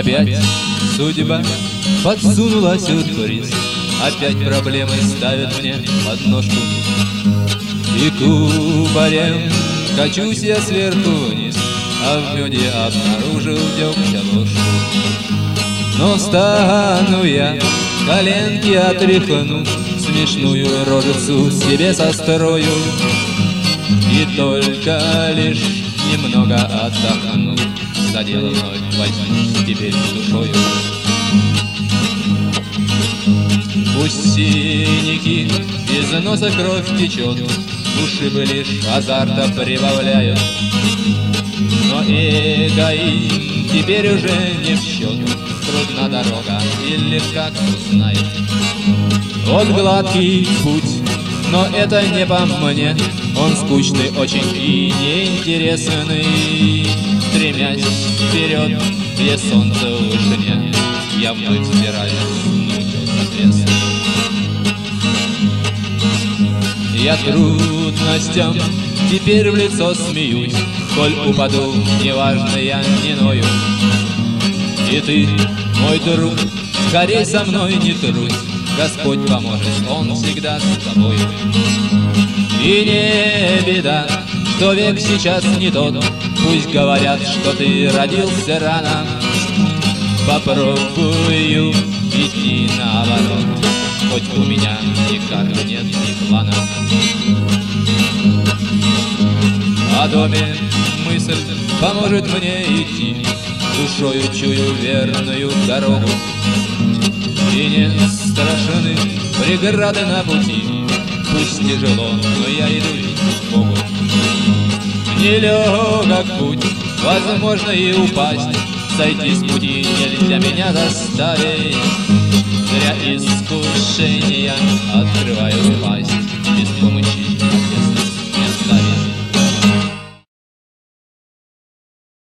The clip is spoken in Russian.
Опять судьба подсунула сюрприз, опять проблемы ставят мне подножку. И кубарем качусь я сверху вниз, а в меде обнаружил дегтя ложку. Но встану я, коленки отряхну, смешную рожицу себе сострою, и только лишь немного отдохну, за дело вновь возьмусь теперь душою. Пусть синяки из носа кровь течет, ушибы лишь азарта прибавляют, но эгоизм теперь уже не в счет. Трудна дорога и легка, кто знает. Вот гладкий путь, но это не по мне, он скучный очень и неинтересный. Стремясь вперед, где солнце в вышине, я вновь взбираюсь на утес отвесный. Я трудностям теперь в лицо смеюсь, коль упаду, неважно, я не ною. И ты, мой друг, скорей со мной не трусь, Господь поможет, Он всегда с тобой. И не беда, что век сейчас не тот, пусть говорят, что ты родился рано. Попробую идти наоборот, хоть у меня ни карты нет, ни плана. О доме мысль поможет мне идти, душою чую верную дорогу. И не страшны преграды на пути, пусть тяжело, но я иду к Богу. Нелегок путь, возможно и упасть, сойти с пути нельзя меня заставить. Зря искушения открываю пасть.